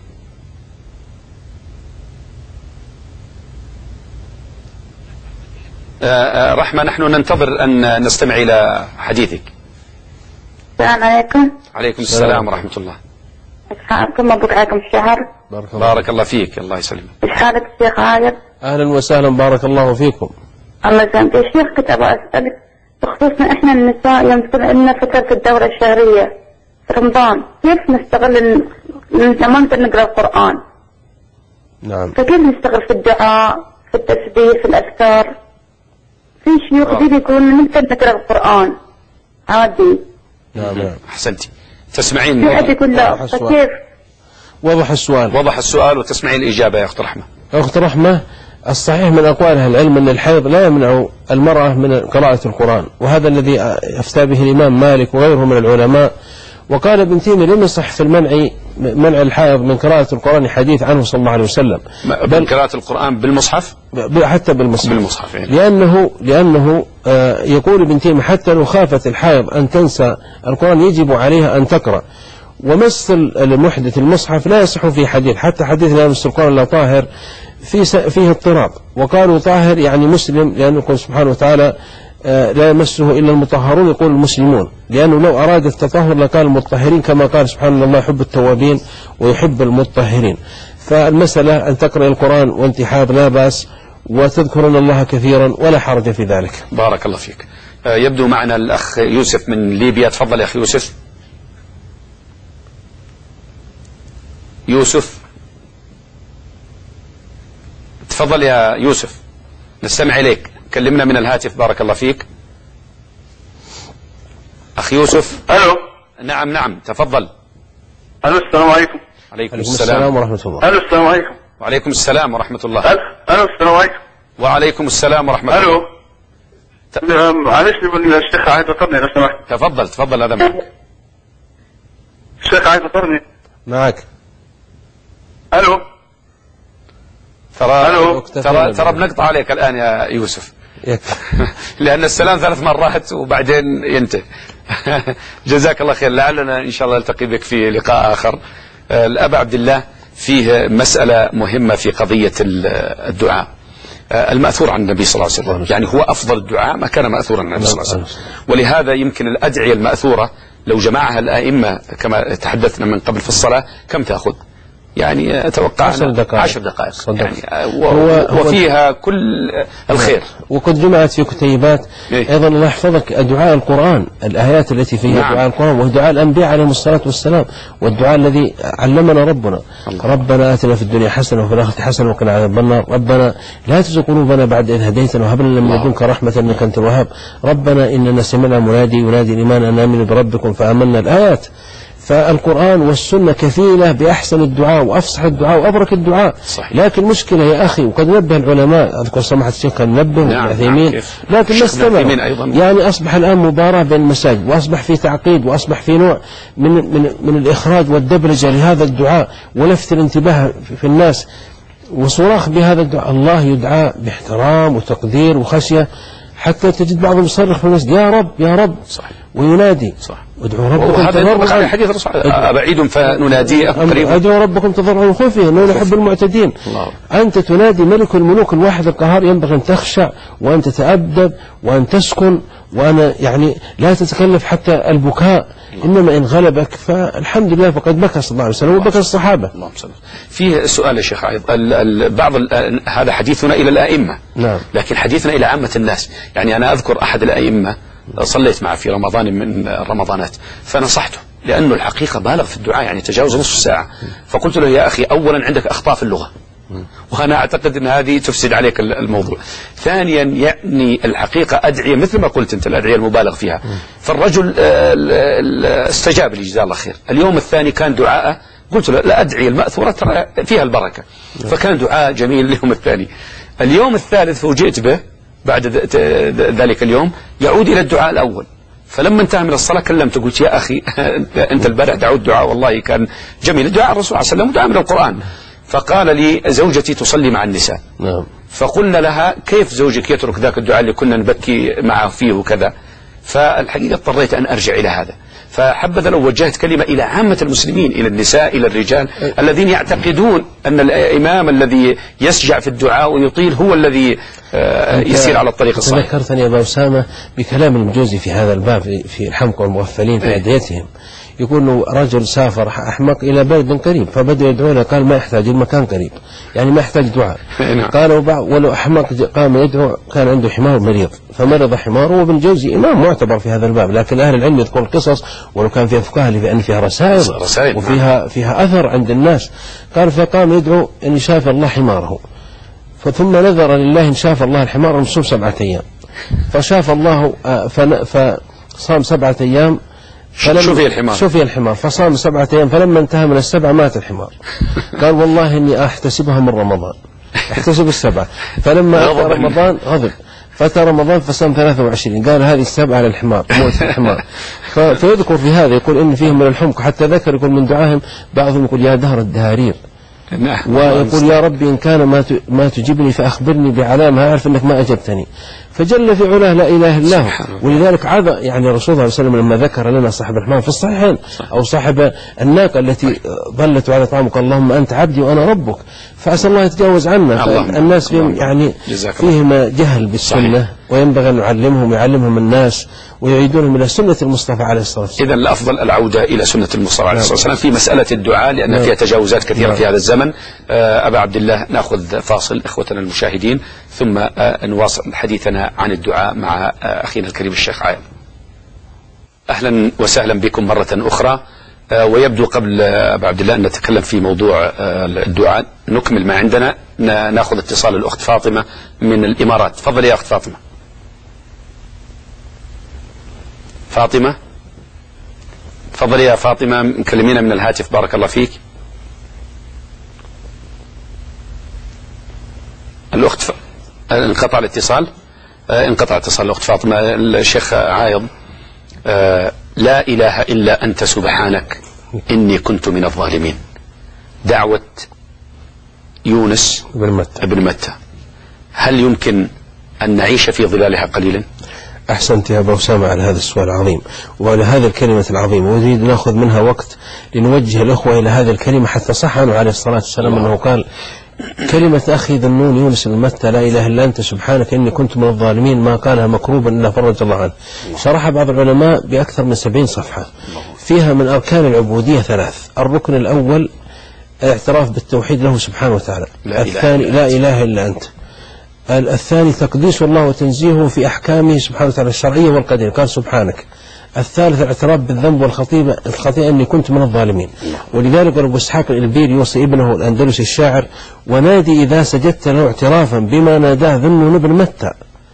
رحمة، نحن ننتظر أن نستمع إلى حديثك. السلام عليكم. عليكم السلام ورحمة الله. ايش حالكم؟ مبروك عليكم الشهر. بارك الله, بارك الله فيك. الله يسلمك. ايش حالك الشيخ عايد؟ أهلا وسهلا، بارك الله فيكم. الله يسلمك يا شيخ. كنت أبغى أسألك بخصوص احنا النساء يوم تكون عندنا فترة الدورة الشهرية في رمضان، كيف نستغل ما نقدر نقرأ القرآن؟ نعم. فكيف نستغل في الدعاء، في التسبيح، في الأذكار؟ في شيوخ دي يقولون نقدر نقرأ القرآن عادي. نعم نعم. أحسنتي. تسمعين؟ في حد يقول لا، فكيف؟ وضح السؤال. وضح السؤال وتسمعين الإجابة يا أخت رحمة. أخت رحمة، الصحيح من أقوال أهل العلم أن الحيض لا يمنع المرأة من قراءة القرآن، وهذا الذي أفتى به الإمام مالك وغيره من العلماء. وقال ابن تيمية لم يصح في المنع منع الحائض من قراءة القرآن حديث عنه صلى الله عليه وسلم، بل قراءة القرآن بالمصحف، حتى بالمصحف, بالمصحف يعني. لأنه لأنه آه يقول ابن تيمية حتى لو خافت الحائض أن تنسى القرآن يجب عليها أن تقرأ. ومس المحدث المصحف لا يصح في حديث، حتى حديث لا يمس القرآن لا طاهر في فيه اضطراب، وقالوا طاهر يعني مسلم، لأنه يقول سبحانه وتعالى لا يمسه إلا المطهرون، يقول المسلمون، لأنه لو أراد التطهر لقال المطهرين، كما قال سبحانه الله يحب التوابين ويحب المطهرين. فالمسألة أن تقرأ القرآن وانت حاض لا بأس، وتذكرون الله كثيرا ولا حرج في ذلك. بارك الله فيك. يبدو معنا الأخ يوسف من ليبيا. تفضل يا أخي يوسف. يوسف تفضل يا يوسف، نستمع إليك، كلمنا من الهاتف. بارك الله فيك أخي يوسف. ألو. نعم نعم تفضل. ألو السلام عليكم. عليكم السلام ورحمة الله. ألو السلام عليكم. وعليكم السلام ورحمة الله. ألو السلام عليكم. وعليكم السلام ورحمة الله. ألو. معلش من الشيخ عايز أطرني لو سمحت. تفضل تفضل هذا معك. الشيخ عايز أطرني. معك. ألو. ترى ألو. ترى ترى بنقطع عليك الآن يا يوسف لأن السلام ثلاث مرات وبعدين ينتهي. جزاك الله خير، لعلنا إن شاء الله نلتقي بك في لقاء آخر. الأب عبد الله، فيه مسألة مهمة في قضية الدعاء المأثور عن النبي صلى الله عليه وسلم، يعني هو أفضل الدعاء ما كان مأثورا عن النبي صلى الله عليه وسلم، ولهذا يمكن الأدعية المأثورة لو جمعها الأئمة كما تحدثنا من قبل في الصلاة كم تأخذ؟ يعني أتوقع عشر دقائق, عشر دقائق يعني هو وفيها كل الخير، وقد جمعت في كتيبات. إيه؟ أيضا الله يحفظك دعاء القرآن، الآيات التي فيها نعم. دعاء القرآن ودعاء الأنبياء عليهم الصلاة والسلام، والدعاء الذي علمنا ربنا الله. ربنا آتنا في الدنيا حسنة وفي الآخرة حسنة وقنا عذاب النار، ربنا لا تزغ قلوبنا بعد إذ هديتنا وهب لنا من لدنك رحمة إنك أنت الوهاب، ربنا إننا سمعنا منادي ينادي الإيمان أن آمنوا بربكم فآمنا. الآيات. فالقرآن والسنة كفيلة بأحسن الدعاء وأفصح الدعاء وأبرك الدعاء. صحيح. لكن مشكلة يا أخي، وقد نبه العلماء، أذكر سماحة الشيخ كان نبه نعم العثيمين، نعم لكن ما استمر. يعني أصبح الآن مباراة بين المساجد، وأصبح في تعقيد، وأصبح في نوع من من من الإخراج والدبلجة لهذا الدعاء ولفت الانتباه في الناس وصراخ بهذا الدعاء. الله يدعى باحترام وتقدير وخشية، حتى تجد بعضهم يصرخ في المسجد يا رب يا رب. صحيح. وينادي. صح. ادعوا ربكم تضرعا، حديث الرسول أبعيد فنناديه قريبا، ادعوا ربكم تضرعا وخفيا انه يحب المعتدين. الله. انت تنادي ملك الملوك الواحد القهار، ينبغي ان تخشع وان تتأدب وان تسكن، وأنا يعني لا تتكلف حتى البكاء، إنما إن غلبك فالحمد لله، فقد بكى صلى الله عليه وسلم وبكى الصحابة. فيه سؤال يا شيخ عيض، بعض هذا حديثنا إلى الأئمة، نعم. لكن حديثنا إلى عامة الناس. يعني أنا أذكر أحد الأئمة صليت معه في رمضان من الرمضانات، فنصحته لأنه الحقيقة بالغ في الدعاء، يعني تجاوز نصف ساعة، فقلت له يا أخي أولا عندك أخطاء في اللغة، وأنا أعتقد أن هذه تفسد عليك الموضوع. ثانيا يعني الحقيقة أدعية مثل ما قلت أنت، الأدعية المبالغ فيها. فالرجل استجاب لي جزاه الله خير. اليوم الثاني كان دعاءه، قلت له لا أدعية المأثورة ترى فيها البركة، فكان دعاء جميل اليوم الثاني. اليوم الثالث فوجئت به بعد ذلك اليوم يعود إلى الدعاء الأول، فلما انتهى من الصلاة كلمته قلت يا أخي أنت البارح دعوت دعاء والله كان جميل، دعاء الرسول صلى الله عليه وسلم ودعاء من القرآن. فقال لي زوجتي تصلي مع النساء، نعم. فقلنا لها كيف زوجك يترك ذاك الدعاء اللي كنا نبكي معه فيه وكذا؟ فالحقيقة اضطريت أن أرجع إلى هذا. فحبذا لو وجهت كلمة إلى عامة المسلمين، إلى النساء، إلى الرجال الذين يعتقدون أن الإمام الذي يسجع في الدعاء ويطيل هو الذي يسير على الطريق الصحيح. ذكرتني يا أبا أسامة بكلام المجوزي في هذا الباب في الحمق والمغفلين في أدعيتهم. يقول رجل سافر أحمق إلى بلد قريب، فبدأ يدعو له، قال ما يحتاج المكان قريب، يعني ما يحتاج دعاء. قال ولو أحمق قام يدعو، كان عنده حمار مريض فمرض حماره. وابن جوزي إمام معتبر في هذا الباب، لكن أهل العلم يذكر القصص ولو كان فيها فقهاء لأن فيها رسائل وفيها فيها أثر عند الناس. قال فقام يدعو أن يشافي الله حماره، فثم نذر لله إن شاف الله الحمار نصوم سبعة أيام، فشاف الله فصام سبعة أيام شوفي الحمار شوفي الحمار فصام سبعة أيام، فلما انتهى من السبعة مات الحمار. قال والله إني أحتسبها من رمضان، احتسب السبعة. فلما أتى رمضان غضب، فأتى رمضان فصام ثلاثة وعشرين، قال هذه السبعة على الحمار، موت الحمار. فيذكر في هذا يقول إن فيهم من الحمق، حتى ذكر يقول من دعاهم بعضهم يقول يا دهر الدهارير، ويقول يا ربي إن كان ما ما تجيبني فأخبرني بعلامة أعرف أنك ما أجبتني. فجل في علاه لا إله إلا هو. ولذلك عاد يعني الرسول صلى الله عليه وسلم لما ذكر لنا صاحب الحمار في الصحيحين أو صاحب الناقة التي ظلت على طعامك اللهم أنت عبدي وأنا ربك، فعسى الله يتجاوز عنا. الناس فيهم يعني فيهم جهل بالسنة، وينبغي أن نعلمهم يعلمهم الناس ويعيدونهم إلى سنة المصطفى عليه الصلاة والسلام. إذن الأفضل العودة إلى سنة المصطفى عليه الصلاة والسلام في مسألة الدعاء، لأن فيها تجاوزات كثيرة في هذا الزمن. أبا عبد الله نأخذ فاصل إخوتنا المشاهدين، ثم نواصل حديثنا عن الدعاء مع أخينا الكريم الشيخ عايض. أهلا وسهلا بكم مرة أخرى. ويبدو قبل أبا عبد الله أن نتكلم في موضوع الدعاء نكمل ما عندنا، نأخذ اتصال الأخت فاطمة من الإمارات. تفضل يا أخت فاطمة. فاطمة تفضل يا فاطمة، مكلمينا من الهاتف بارك الله فيك. الأخت ف... انقطع الاتصال انقطع اتصال الأخت فاطمة. الشيخ عايض، آه لا إله إلا أنت سبحانك إني كنت من الظالمين، دعوة يونس بن متى بن متى، هل يمكن أن نعيش في ظلالها قليلا؟ أحسنت يا أبو أسامة على هذا السؤال العظيم وعلى هذه الكلمة العظيمة، ونريد نأخذ منها وقت لنوجه الأخوة إلى هذه الكلمة، حتى صح عنه عليه الصلاة والسلام أنه قال كلمة أخي ذا النون يونس بن متى لا إله إلا أنت سبحانك إني كنت من الظالمين ما قالها مكروبا إلا فرج الله عنه. شرح بعض العلماء بأكثر من سبعين صفحة، فيها من أركان العبودية ثلاث. الركن الأول الاعتراف بالتوحيد له سبحانه وتعالى، الثاني لا إله إلا أنت، الثاني تقديس الله وتنزيهه في أحكامه سبحانه وتعالى الشرعية والقدرية قال سبحانك، الثالث الاعتراف بالذنب والخطيئة الخطيئة أني كنت من الظالمين. ولذلك أبو إسحاق الإلبيري يوصي ابنه الأندلسي الشاعر ونادي إذا سجدت له اعترافا بما ناداه ذو النون بن متى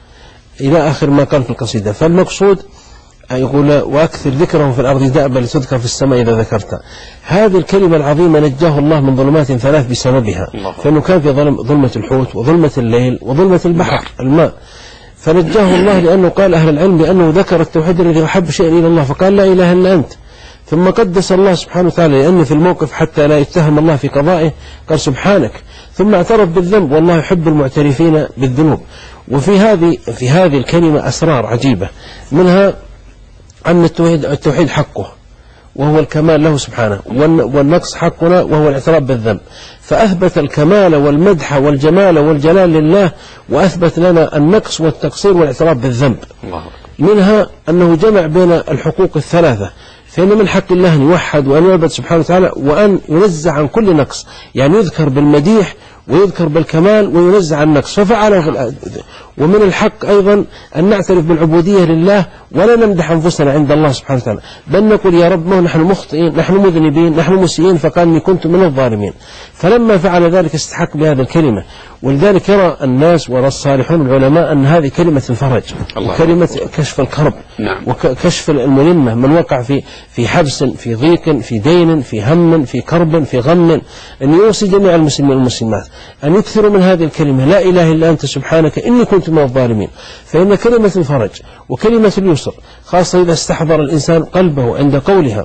إلى آخر ما قال في القصيدة. فالمقصود يقول وأكثر ذكره في الأرض دأبا لتذكر في السماء إذا ذكرت. هذه الكلمة العظيمة نجاه الله من ظلمات ثلاث بسببها، فإنه كان في ظلمة الحوت وظلمة الليل وظلمة البحر الماء، فنجاه الله لأنه قال أهل العلم بأنه ذكر التوحيد الذي أحب شيء إلى الله فقال لا إله إلا أنت، ثم قدس الله سبحانه وتعالى لأن في الموقف حتى لا يتهم الله في قضائه قال سبحانك، ثم اعترف بالذنب والله يحب المعترفين بالذنوب. وفي هذه في هذه الكلمة أسرار عجيبة، منها أن التوحيد, التوحيد حقه وهو الكمال له سبحانه، والنقص حقنا وهو الاعتراف بالذنب، فأثبت الكمال والمدح والجمال والجلال لله، وأثبت لنا النقص والتقصير والاعتراف بالذنب. منها أنه جمع بين الحقوق الثلاثة، فإن من حق الله أن يوحد وأن يعبد سبحانه وتعالى وأن ينزع عن كل نقص، يعني يذكر بالمديح ويذكر بالكمال وينزع عن النقص ففعله في الأ... ومن الحق أيضا أن نعترف بالعبودية لله ولا نمدح أنفسنا عند الله سبحانه وتعالى، بل نقول يا رب ما نحن مخطئين نحن مذنبين نحن مسيئين، فقال إني كنت من الظالمين. فلما فعل ذلك استحق بهذه الكلمة، ولذلك يرى الناس ويرى الصالحون العلماء أن هذه كلمة الفرج وكلمة كشف الكرب نعم. وكشف الملمة، من وقع في في حبس في ضيق في دين في هم في كرب في غم، أن يوصي جميع المسلمين والمسلمات أن يكثروا من هذه الكلمة لا إله إلا أنت سبحانك إني كنت من الظالمين، فإن كلمة الفرج وكلمة اليسر خاصة إذا استحضر الإنسان قلبه عند قولها،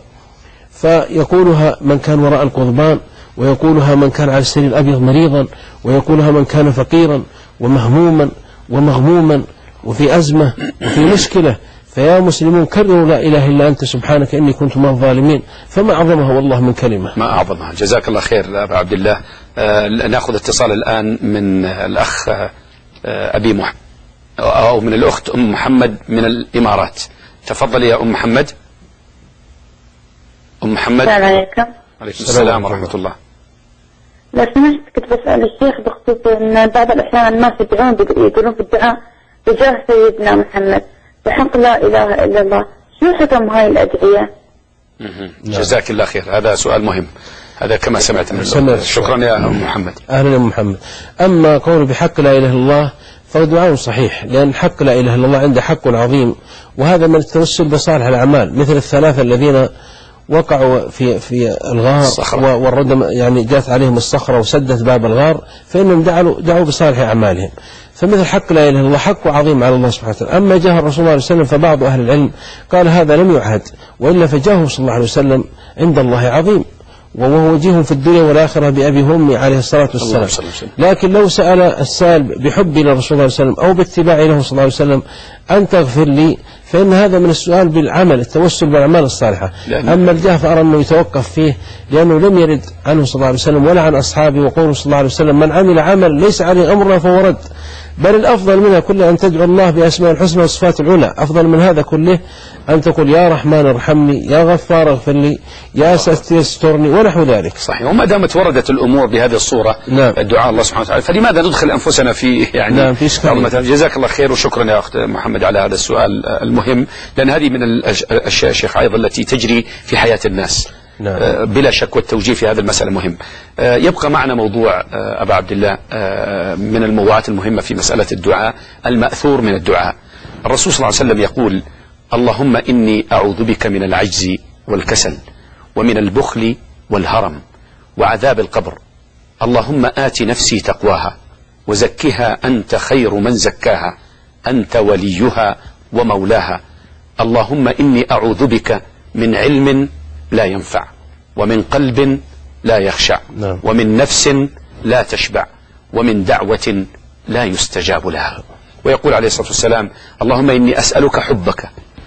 فيقولها من كان وراء القضبان، ويقولها من كان على السرير الأبيض مريضا، ويقولها من كان فقيرا ومهموما ومغموما وفي أزمة وفي مشكلة. فيا مسلمون كرروا لا إله إلا أنت سبحانك إني كنت من الظالمين، فما أعظمها والله من كلمة. ما أعظمها. جزاك الله خير أبا عبد الله. آه نأخذ اتصال الآن من الأخ آه أبي محمد أو من الأخت أم محمد من الإمارات. تفضلي يا أم محمد. أم محمد. السلام عليكم. عليكم السلام ورحمة الله. لو سمحت كنت بسأل الشيخ بخصوص أن بعض الأحيان الناس يدعون يقولون في الدعاء بجاه سيدنا محمد بحق لا إله إلا الله، شو حكم هاي الأدعية؟ جزاك الله خير، هذا سؤال مهم، هذا كما سمعت من الله. شكرا يا أم محمد. أهلا يا أم محمد. أما قول بحق لا إله إلا الله فدعاء صحيح، لأن حق لا إله إلا الله عنده حق عظيم، وهذا من التوسل بصالح الأعمال، مثل الثلاثة الذين وقعوا في في الغار والردم، يعني جاءت عليهم الصخرة وسدت باب الغار، فإنهم دعوا دعوا بصالح أعمالهم. فمثل حق لا إله إلا الله حق عظيم على الله سبحانه وتعالى. أما جاه الرسول صلى الله عليه وسلم فبعض أهل العلم قال هذا لم يعهد، وإلا فجاهه صلى الله عليه وسلم عند الله عظيم، وهو وجيه في الدنيا والآخرة بأبي وأمي عليه الصلاة والسلام. لكن لو سأل السائل بحب إلى الرسول صلى الله عليه وسلم أو باتباع له صلى الله عليه وسلم أن تغفر لي، فإن هذا من السؤال بالعمل، التوسل بالأعمال الصالحة. أما الجاه فأرى أنه يتوقف فيه، لأنه لم يرد عنه صلى الله عليه وسلم ولا عن أصحابه، وقوله صلى الله عليه وسلم من عمل عمل ليس عليه أمرنا فهو رد. بل الأفضل منها كله أن تدعو الله بأسماء الحسنى والصفات العلى، أفضل من هذا كله أن تقول يا رحمن ارحمني، يا غفار اغفر لي، يا ستر استرني، ونحو ذلك. صحيح. وما دامت وردت الأمور بهذه الصورة، نعم. الدعاء الله سبحانه وتعالى، فلماذا ندخل أنفسنا في يعني نعم في إشكال. جزاك الله خير وشكرا يا أخت محمد على هذا السؤال المهم، لأن هذه من الأشياء شيخ أيضا التي تجري في حياة الناس. نعم. بلا شك، والتوجيه في هذه المسألة مهم. يبقى معنا موضوع أبا عبد الله من الموضوعات المهمة في مسألة الدعاء، المأثور من الدعاء. الرسول صلى الله عليه وسلم يقول اللهم إني أعوذ بك من العجز والكسل ومن البخل والهرم وعذاب القبر، اللهم آت نفسي تقواها وزكها أنت خير من زكاها أنت وليها ومولاها، اللهم إني أعوذ بك من علم لا ينفع ومن قلب لا يخشع نعم. ومن نفس لا تشبع ومن دعوة لا يستجاب لها. ويقول عليه الصلاة والسلام اللهم إني أسألك حبك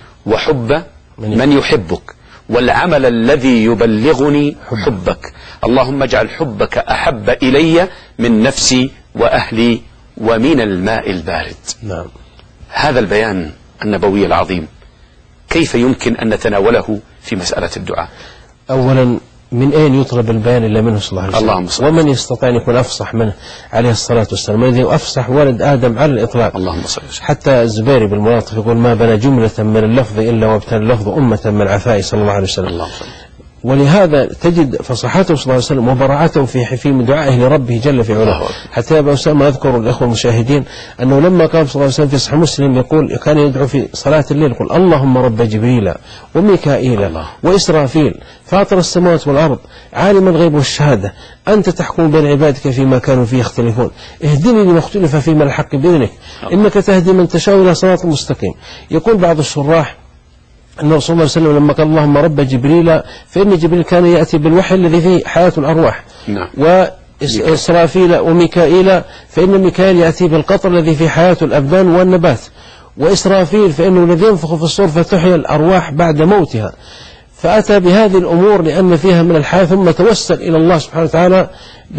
وحب من يحبك والعمل الذي يبلغني حبك، اللهم اجعل حبك أحب إلي من نفسي وأهلي ومن الماء البارد. نعم. هذا البيان النبوي العظيم كيف يمكن أن نتناوله في مسألة الدعاء؟ أولا من أين يطلب البيان إلا منه صلى الله عليه وسلم؟ اللهم صل. ومن يستطيع أن يكون أفصح منه عليه الصلاة والسلام؟ الذي أفصح ولد آدم على الإطلاق. اللهم صل. حتى الزبير بالملاطف يقول ما بنى جملة من اللفظ إلا وابتنى اللفظ أمة من عفاء صلى الله عليه وسلم. اللهم صل. ولهذا تجد فصحته صلى الله عليه وسلم وبراعته في في دعائه لربه جل في علاه. حتى أبا أسامة أذكر الأخوة المشاهدين أنه لما قال صلى الله عليه وسلم في صحيح مسلم يقول كان يدعو في صلاة الليل يقول اللهم رب جبريل وميكائيل وإسرافيل فاطر السماوات والأرض عالم الغيب والشهادة أنت تحكم بين عبادك فيما كانوا فيه يختلفون اهدني لما اختلف فيه من الحق بإذنك إنك تهدي من تشاء إلى صراط مستقيم. يقول بعض الشراح أن رسول الله صلى الله عليه وسلم لما قال اللهم رب جبريل فإن جبريل كان يأتي بالوحي الذي فيه حياة الأرواح. نعم. وإسرافيل وميكائيل فإن ميكائيل يأتي بالقطر الذي فيه حياة الأبدان والنبات، وإسرافيل فإنه الذي ينفخ في الصور فتحيا الأرواح بعد موتها. فأتى بهذه الأمور لأن فيها من الحياة، ثم توسل إلى الله سبحانه وتعالى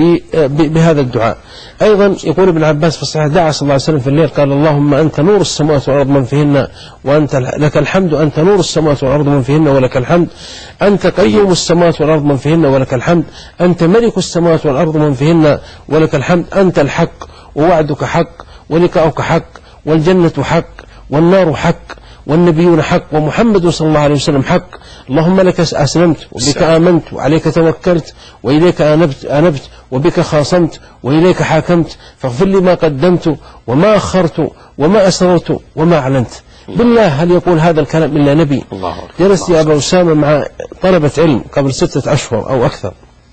بهذا الدعاء. أيضا يقول ابن عباس في الصحيح دعا صلى الله عليه وسلم في الليل قال اللهم أنت نور السماوات والأرض من فيهن وأنت لك الحمد، أنت نور السماوات والأرض من فيهن ولك الحمد، أنت قيوم السماوات والأرض من فيهن ولك الحمد، أنت ملك السماوات والأرض من فيهن ولك الحمد، أنت الحق ووعدك حق ولقاؤك حق والجنة حق والنار حق والنبيون حق ومحمد صلى الله عليه وسلم حق، اللهم لك أسلمت وبك آمنت وعليك توكلت وإليك أنبت, أنبت وبك خاصمت وإليك حاكمت فاغفر لي ما قدمت وما أخرت وما أسررت وما أعلنت. بالله هل يقول هذا الكلام إلا نبي؟ جلست يا أبا أسامة مع طلبة علم قبل ستة أشهر أو أكثر،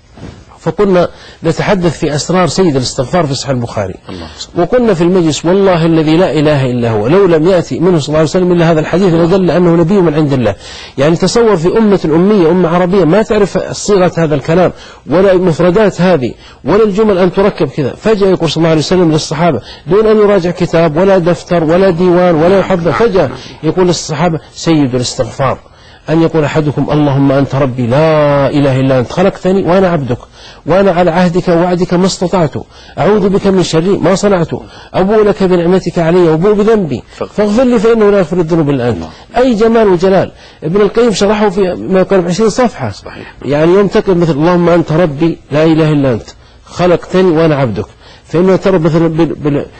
فكنا نتحدث في أسرار سيد الاستغفار في صحيح البخاري، وكنا في المجلس والله الذي لا إله إلا هو لو لم يأتي منه صلى الله عليه وسلم إلا هذا الحديث لدل أنه نبي من عند الله. يعني تصور في أمة أمية أمة عربية ما تعرف صيغة هذا الكلام ولا المفردات هذه ولا الجمل أن تركب كذا، فجأة يقول صلى الله عليه وسلم للصحابة دون أن يراجع كتاب ولا دفتر ولا ديوان ولا يحضر، فجأة يقول للصحابة سيد الاستغفار أن يقول أحدكم اللهم أنت ربي لا إله إلا أنت خلقتني وأنا عبدك وأنا على عهدك ووعدك ما استطعت أعوذ بك من شر ما صنعت أبوء لك بنعمتك علي وأبوء بذنبي فاغفر لي فإنه لا يغفر الذنوب إلا أنت. أي جمال وجلال. ابن القيم شرحه في ما يقرب عشرين صفحة. يعني ينتقل مثل اللهم أنت ربي لا إله إلا أنت خلقتني وأنا عبدك، فإنه ترى مثلا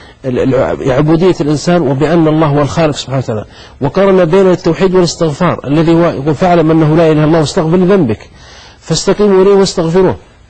بعبودية الإنسان وبأن الله هو الخالق سبحانه وتعالى، وقارن بين التوحيد والاستغفار الذي هو يقول فاعلم أنه لا إله إلا الله واستغفر لذنبك فاستقيموا إليه واستغفروه.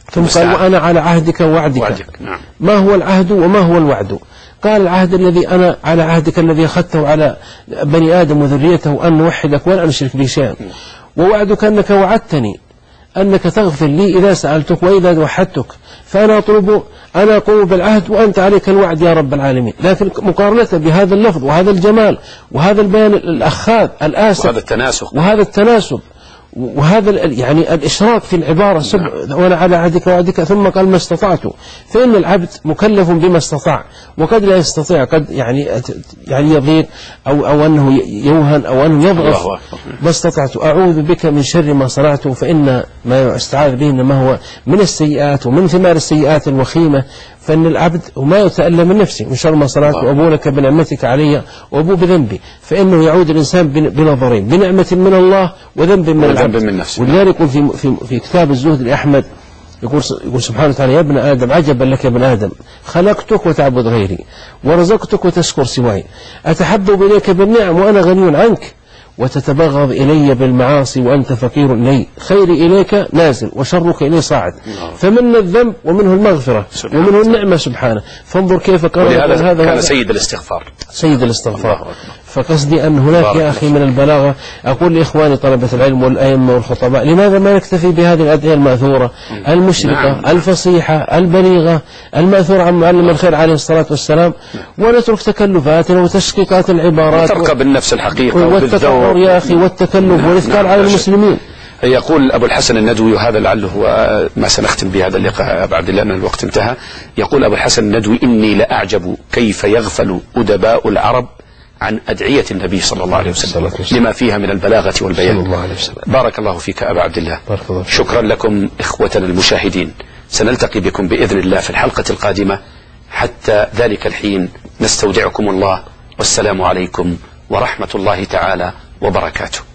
ثم قال وأنا على عهدك ووعدك. وعدك. نعم. ما هو العهد وما هو الوعد؟ قال العهد الذي أنا على عهدك الذي أخذته على بني آدم وذريته أن نوحدك ولا نشرك به شيئا، ووعدك أنك وعدتني أنك تغفر لي إذا سألتك وإذا وحدتك، فأنا أطلب أنا أقوم بالعهد وأنت عليك الوعد يا رب العالمين. لكن مقارنة بهذا اللفظ وهذا الجمال وهذا البيان الأخاذ الآسف وهذا التناسق وهذا التناسب وهذا يعني الإشراك في العبارة وأنا على عهدك ووعدك، ثم قال ما استطعت، فإن العبد مكلف بما استطاع، وقد لا يستطيع، قد يعني يعني يضيق أو أو أنه يوهن أو أنه يضعف. ما استطعت أعوذ بك من شر ما صنعت، فإن ما استعاذ به إنما هو من السيئات ومن ثمار السيئات الوخيمة، فإن العبد وما يتألم من نفسه من شر ما صنعت وأبو لك بنعمتك علي وأبو بذنبي، فإنه يعود الإنسان بنظرين، بنعمة من الله وذنب من العبد من نفسه. ولذلك يقول في, في, في كتاب الزهد لأحمد يقول, يقول سبحانه وتعالى يا ابن آدم عجبا لك يا ابن آدم، خلقتك وتعبد غيري ورزقتك وتشكر سواي، أتحبب إليك بالنعم وأنا غني عنك، وتتبغض إلي بالمعاصي وأنت فقير إلي، خيري إليك نازل وشرك إلي صاعد، فمن الذنب ومنه المغفرة ومنه النعمة سبحانه. فانظر كيف قال هذا كان سيد الاستغفار سيد الاستغفار. فقصدي أن هناك يا أخي من البلاغة، أقول لإخواني طلبة العلم والأئمة والخطباء لماذا ما نكتفي بهذه الأدعية المأثورة المشرقة نعم. الفصيحة البليغة المأثورة عن معلم الخير عليه الصلاة والسلام، ونترك تكلفاتنا وتشقيقات العبارات وترقى بالنفس الحقيقة والتكرر يا أخي والتكلف والإثقال على المسلمين. يقول أبو الحسن الندوي، وهذا لعله ما سنختم بهذا اللقاء أبو عبد الله أن الوقت انتهى، يقول أبو الحسن الندوي إني لأعجب كيف يغفل أدباء العرب عن أدعية النبي صلى الله عليه وسلم لما فيها من البلاغة والبيان. بارك الله فيك أبا عبد الله. شكرا لكم إخوتنا المشاهدين، سنلتقي بكم بإذن الله في الحلقة القادمة، حتى ذلك الحين نستودعكم الله، والسلام عليكم ورحمة الله تعالى وبركاته.